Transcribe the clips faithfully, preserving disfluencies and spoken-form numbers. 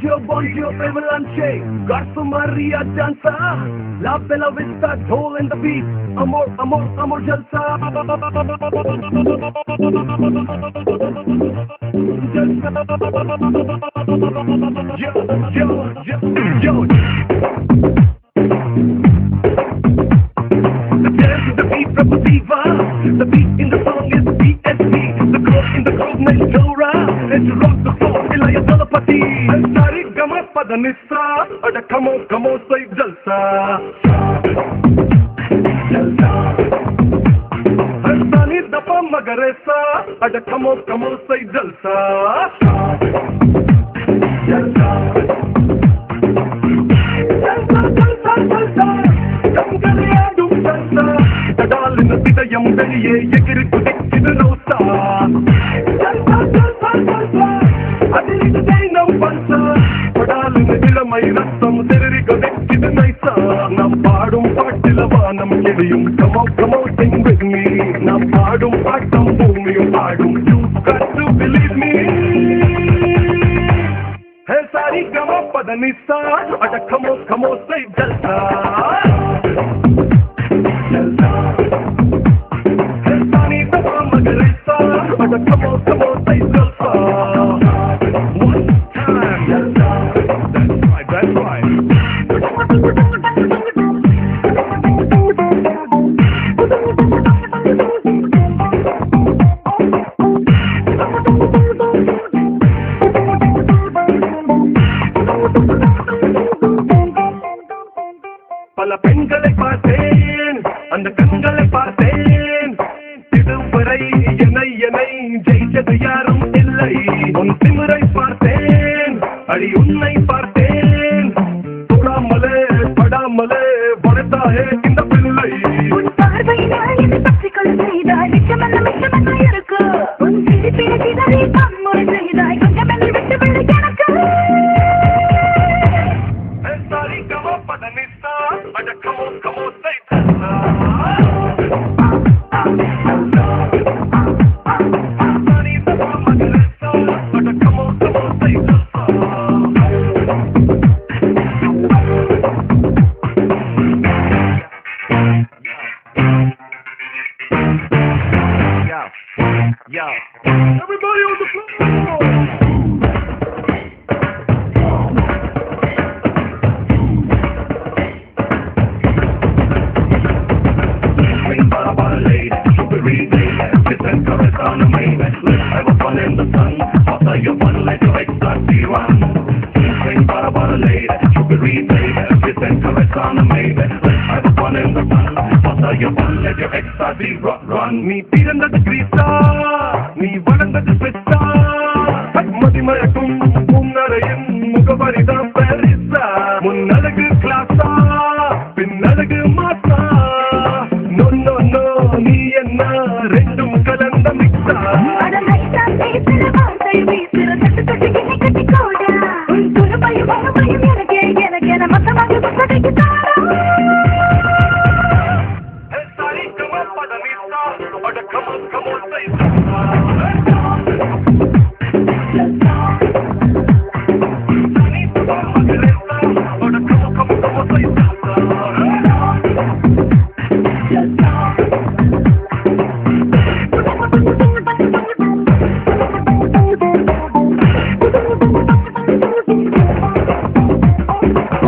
Bonjour, bonjour, avalanche. Garçon Maria dança. La bella vista, ढोल and the beat. Amor, amor, amor jalsa. Yo, yo, yo, yo. The dance is the beat from the diva. The beat in the song is B S B. The girl in the groove named Dora. And to rock the floor, Ilaya Dalapati. Sari gama padanissa. Ada come on, come on, say jalsa. Jalsa. Harsani dapa magaresa. Ada come on, come on, say jalsa. Jalsa. Jalsa, jalsa, jalsa. Kangaliyadu jalsa. Tadalina sidayam veliye egiri kudikkidu rosa. Jalsa, jalsa, jalsa. Adiridu jainam palsa. Tadalina ilamai rassam seriri kudikkidu naisa. Nam paadum paatila vaanam keliyum. Come on, come on, sing with me. Nam paadum paattam bhoomiyum paadum. You got to believe me. Hey, sari gama padanissa. Ada come on, come on, say jalsa. Jalsa. Hey, sari dapa magaresa. Ada come on, come on, say jalsa. One time. Jalsa. That's right, that's right. பல பெண்களை பார்த்தேன் அந்த கண்களை பார்த்தேன் இதுவரை என்னை என்னை ஜெயிச்சது யாரும் இல்லை உன் திமிரை பார்த்தேன் அடி உன்னை பார்த்தேன் தொடாமலே படாமலே வளர்த்தாயே இந்த பிள்ளை உன் பார்வையினால் என்னை பற்றிக்கொள்ள செய்தாய் மிச்சமென்ன மிச்சமென்ன இருக்கு உன் சிரிப்பின சிதறி தம்முறை செய்தாய் கொஞ்சமென்ன விட்டு விடு எனக்கு Sari gama padanissa. Ada come on, come on, say jalsa. Sari dapa magaresa. Ada come on, come on, say jalsa. Yo, yo. Everybody on the floor. நீ பிறந்தது கிறிஸ்தா நீ வளர்ந்தது பெஸ்டா மதிமயக்கும் முன்னரையின் முகவரிதான் பெரிசா முன்னழகு கிளாஸா பின்னழகு மாசா நோ நோ நோ நீ என்ன ரெண்டும் கலந்த மிக்ஸா Come on, come on, say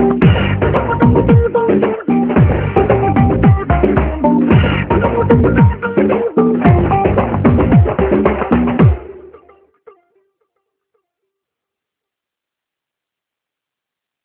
Thank you.